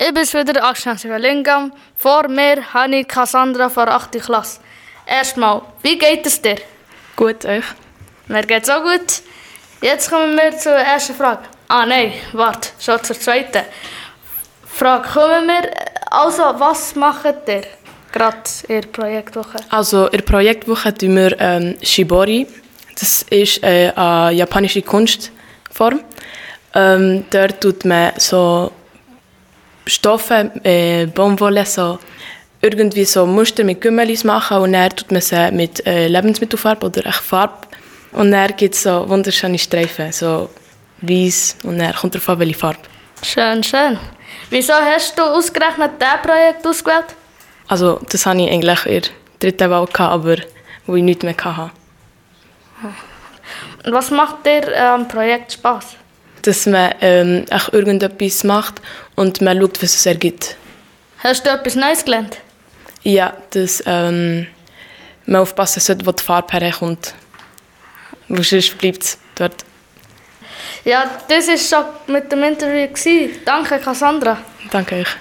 Ich bin wieder Agnes Lingam. Vor mir habe ich Cassandra von 8. Klasse. Erstmal, wie geht es dir? Gut, euch? Mir geht es auch gut. Jetzt kommen wir zur ersten Frage. Nein, warte, schon zur zweiten Frage. Also, was macht ihr gerade in der Projektwoche? Also, in der Projektwoche tun wir Shibori. Das ist eine japanische Kunstform. Dort tut man so Stoffe, Baumwolle, so irgendwie so Muster mit Gümmelis machen und dann tut man sie mit Lebensmittelfarbe oder echt Farbe. Und dann gibt es so wunderschöne Streifen, so weiß und dann kommt darauf an, welche Farbe. Schön, schön. Wieso hast du ausgerechnet dieses Projekt ausgewählt? Also das hatte ich eigentlich in der 3. Wahl, aber wo ich nichts mehr hatte. Und was macht dir am Projekt Spass? Dass man echt irgendetwas macht und man schaut, was es ergibt. Hast du etwas Neues gelernt? Ja, dass man aufpassen sollte, wo die Farbe herkommt. Weil sonst bleibt es dort. Ja, das war schon mit dem Interview. Danke, Cassandra. Danke euch.